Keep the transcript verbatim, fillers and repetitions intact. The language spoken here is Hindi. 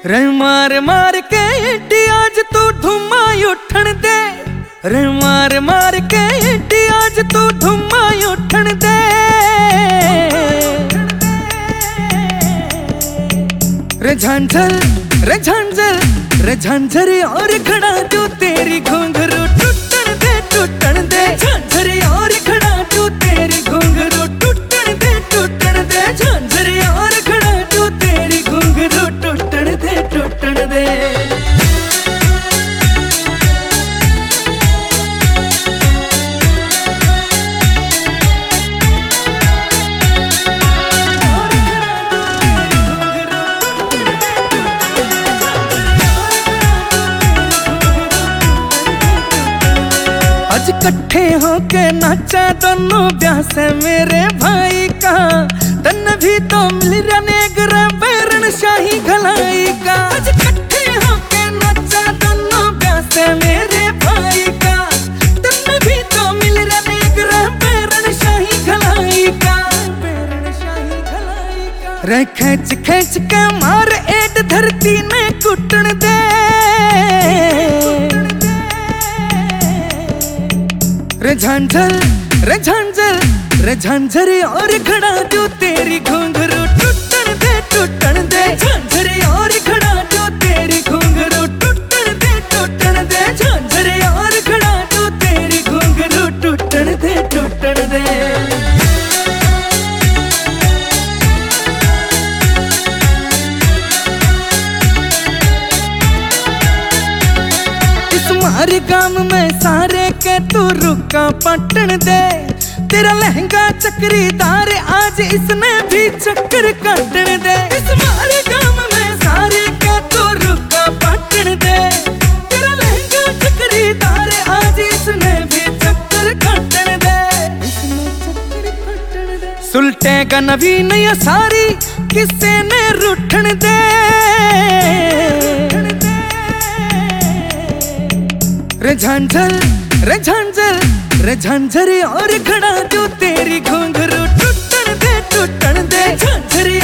रे मार मार के इड्डी आज तू धुमा उठन दे। रे मार मार के इड्डी आज तू धुमा उठन दे। रे झांझर रे झांझर रे झांझरी और खड़ा तू तेरी घुंघरू टूटन दे टूटन दे। झांझरी और खड़ा तू तेरी घुंघरू टूटन दे टूटन दे। झांझरी और खड़ा तू तेरी घुंघरू टूटन दे टूटन दे। आज इकट्ठे होके नाचा दोनों ब्याह से मेरे भाई का। तन भी तो मिल रने गरा बैरन शाही घलाई का। आज इकट्ठे होके नाचा दोनों ब्याह से मेरे भाई का। तन भी तो मिल रने गरा बैरन शाही घलाई का। बैरन शाही घलाई का। रे खेच खेच के मार एड धरती ने कुटन दे। रे झांझर रे झांझर रे झांझरी और खड़ा जो तेरी घुंघरू टूटन दे टूटन दे। झांझरी और खड़ा जो तेरी घुंघरू टूटन दे टूटन दे। झांझरी और खड़ा जो तेरी घुंघरू टूटन दे टूटन दे। हमारे गांव में सारे के तू रुका पटन दे। तेरा लहंगा चक्रीदार आज इसने भी चक्कर काटन दे। इस हमारे गांव में सारे के तू रुका पटन दे। तेरा लहंगा चक्रीदार आज इसने भी चक्कर काटन दे। इसने चक्कर काटन दे। सुलटेगा नवीन या सारी किसे ने रूठन दे। रे झांझर रे झांझर रे झांझरी और खड़ा जो तेरी घुंघरू टूटन दे टूटन दे। झांझरी